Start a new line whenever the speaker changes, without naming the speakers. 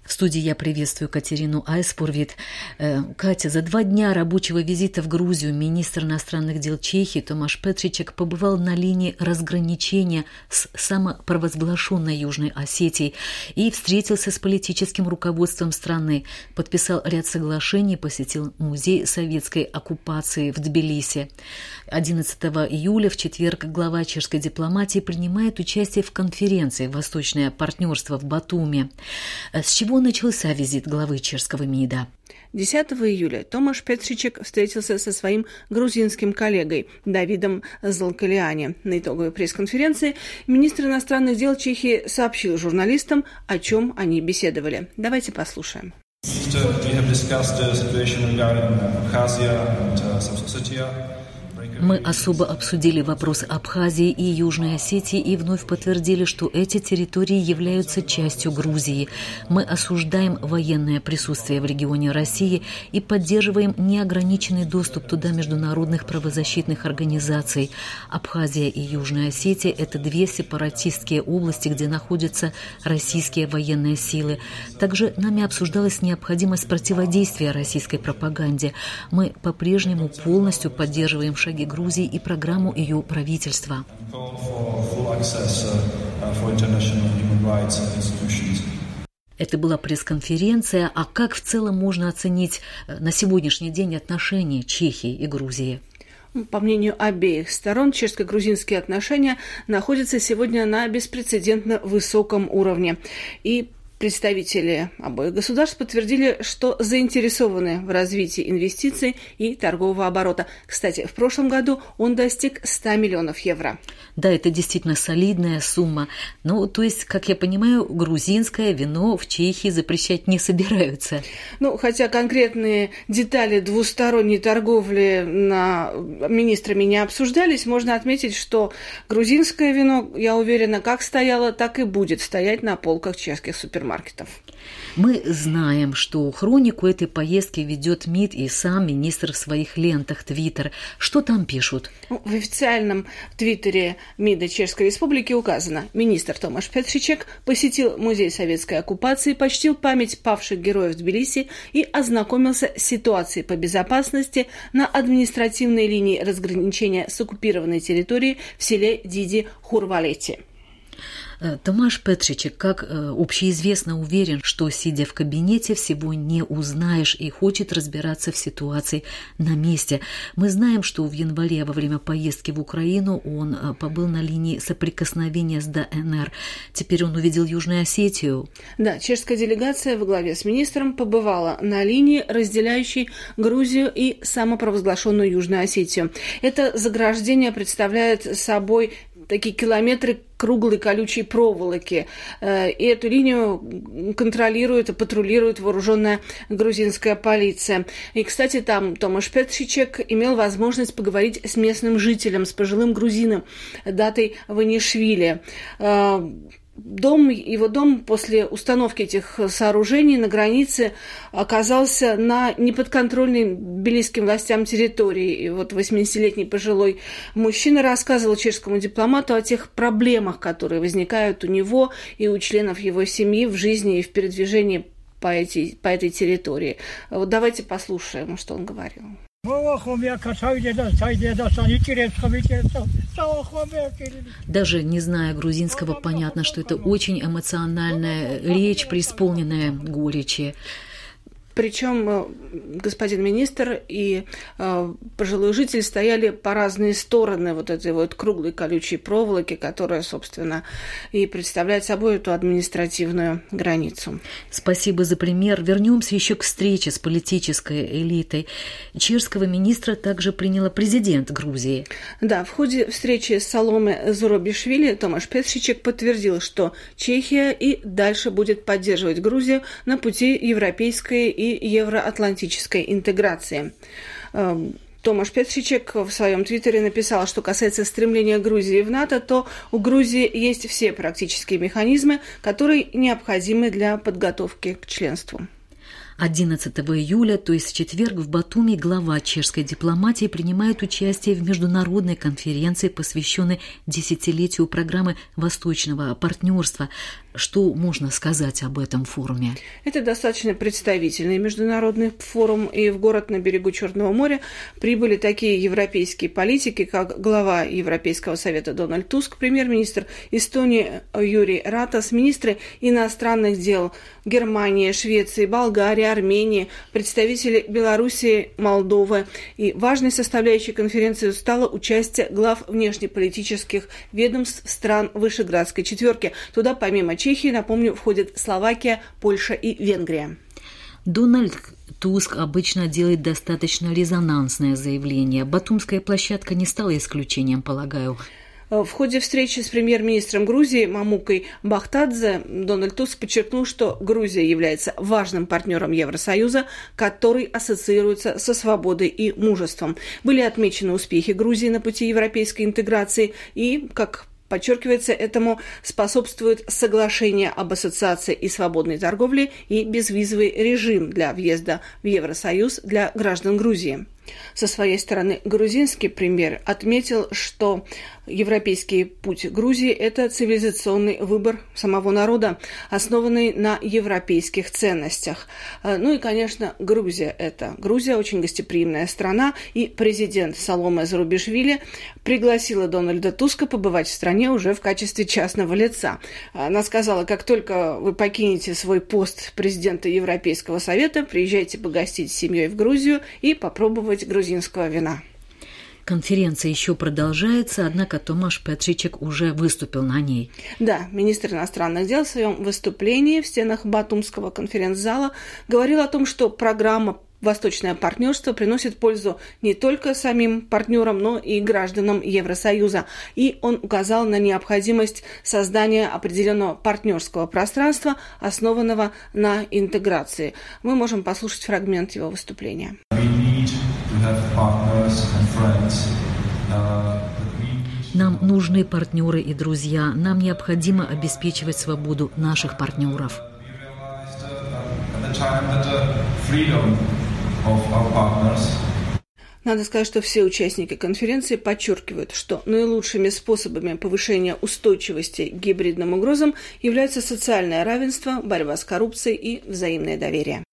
В студии я приветствую Катерину Айспурвит. Катя, за 2 дня рабочего визита в Грузию министр иностранных дел Чехии Томаш Петричек побывал на линии разграничения с самопровозглашенной Южной Осетией и встретился с политическим руководством страны, подписал ряд соглашений, посетил музей советской оккупации в Тбилиси. 11 июля, в четверг, глава чешской дипломатии принимает участие в конференции «Восточное партнерство» в Батуми. С чего начался визит главы чешского МИДа?
10 июля Томаш Петричек встретился со своим грузинским коллегой Давидом Залкалиани. На итоговой пресс-конференции министр иностранных дел Чехии сообщил журналистам, о чем они беседовали. Давайте послушаем.
Мы особо обсудили вопрос Абхазии и Южной Осетии и вновь подтвердили, что эти территории являются частью Грузии. Мы осуждаем военное присутствие в регионе России и поддерживаем неограниченный доступ туда международных правозащитных организаций. Абхазия и Южная Осетия – это 2 сепаратистские области, где находятся российские военные силы. Также нами обсуждалась необходимость противодействия российской пропаганде. Мы по-прежнему полностью поддерживаем шаги Грузии и программу ее правительства. Это была пресс-конференция. А как в целом можно оценить на сегодняшний день отношения Чехии и Грузии?
По мнению обеих сторон, чешско-грузинские отношения находятся сегодня на беспрецедентно высоком уровне. И представители обоих государств подтвердили, что заинтересованы в развитии инвестиций и торгового оборота. Кстати, в прошлом году он достиг 100 миллионов евро.
Да, это действительно солидная сумма. Ну, то есть, как я понимаю, грузинское вино в Чехии запрещать не собираются.
Хотя конкретные детали двусторонней торговли министрами не обсуждались, можно отметить, что грузинское вино, я уверена, как стояло, так и будет стоять на полках чешских супермаркетов.
Мы знаем, что хронику этой поездки ведет МИД и сам министр в своих лентах Твиттер. Что там пишут?
В официальном твиттере МИДа Чешской Республики указано: министр Томаш Петричек посетил музей советской оккупации, почтил память павших героев Тбилиси и ознакомился с ситуацией по безопасности на административной линии разграничения с оккупированной территорией в селе Диди-Хурвалети.
Томаш Петричек, как общеизвестно, уверен, что, сидя в кабинете, всего не узнаешь и хочет разбираться в ситуации на месте. Мы знаем, что в январе во время поездки в Украину он побыл на линии соприкосновения с ДНР. Теперь он увидел Южную Осетию.
Да, чешская делегация во главе с министром побывала на линии, разделяющей Грузию и самопровозглашенную Южную Осетию. Это заграждение представляет собой такие километры круглой колючей проволоки. И эту линию контролирует и патрулирует вооруженная грузинская полиция. И, кстати, там Томаш Петричек имел возможность поговорить с местным жителем, с пожилым грузином Датой Ванишвили. Его дом после установки этих сооружений на границе оказался на неподконтрольной тбилисским властям территории. И вот 80-летний пожилой мужчина рассказывал чешскому дипломату о тех проблемах, которые возникают у него и у членов его семьи в жизни и в передвижении по этой территории. Вот давайте послушаем, что он говорил.
Даже не зная грузинского, понятно, что это очень эмоциональная речь, преисполненная горечи.
Причем господин министр и пожилой житель стояли по разные стороны вот этой вот круглой колючей проволоки, которая, собственно, и представляет собой эту административную границу.
Спасибо за пример. Вернемся еще к встрече с политической элитой. Чешского министра также приняла президент Грузии.
Да, в ходе встречи с Саломе Зурабишвили Томаш Петричек подтвердил, что Чехия и дальше будет поддерживать Грузию на пути европейской и евроатлантической интеграции. Томаш Петричек в своем твиттере написал, что касается стремления Грузии в НАТО, то у Грузии есть все практические механизмы, которые необходимы для подготовки к членству.
11 июля, то есть в четверг, в Батуми глава чешской дипломатии принимает участие в международной конференции, посвященной десятилетию программы Восточного партнерства. Что можно сказать об этом форуме?
Это достаточно представительный международный форум, и в город на берегу Черного моря прибыли такие европейские политики, как глава Европейского совета Дональд Туск, премьер-министр Эстонии Юри Ратас, министры иностранных дел Германии, Швеции, Болгарии, Армении, представители Белоруссии, Молдовы. И важной составляющей конференции стало участие глав внешнеполитических ведомств стран Вышеградской четверки. Туда, помимо Чехии, напомню, входят Словакия, Польша и Венгрия.
Дональд Туск обычно делает достаточно резонансное заявление. Батумская площадка не стала исключением, полагаю.
В ходе встречи с премьер-министром Грузии Мамукой Бахтадзе Дональд Туск подчеркнул, что Грузия является важным партнером Евросоюза, который ассоциируется со свободой и мужеством. Были отмечены успехи Грузии на пути европейской интеграции и, как подчеркивается, этому способствует соглашение об ассоциации и свободной торговле и безвизовый режим для въезда в Евросоюз для граждан Грузии. Со своей стороны, грузинский премьер отметил, что европейский путь Грузии – это цивилизационный выбор самого народа, основанный на европейских ценностях. Ну и, конечно, Грузия очень гостеприимная страна, и президент Саломе Зурабишвили пригласила Дональда Туска побывать в стране уже в качестве частного лица. Она сказала: как только вы покинете свой пост президента Европейского совета, приезжайте погостить с семьей в Грузию и попробовать грузинского вина.
Конференция еще продолжается, однако Томаш Петричек уже выступил на ней.
Да, министр иностранных дел в своем выступлении в стенах Батумского конференц-зала говорил о том, что программа «Восточное партнерство» приносит пользу не только самим партнерам, но и гражданам Евросоюза. И он указал на необходимость создания определенного партнерского пространства, основанного на интеграции. Мы можем послушать фрагмент его выступления.
Нам нужны партнеры и друзья. Нам необходимо обеспечивать свободу наших партнеров.
Надо сказать, что все участники конференции подчеркивают, что наилучшими способами повышения устойчивости к гибридным угрозам являются социальное равенство, борьба с коррупцией и взаимное доверие.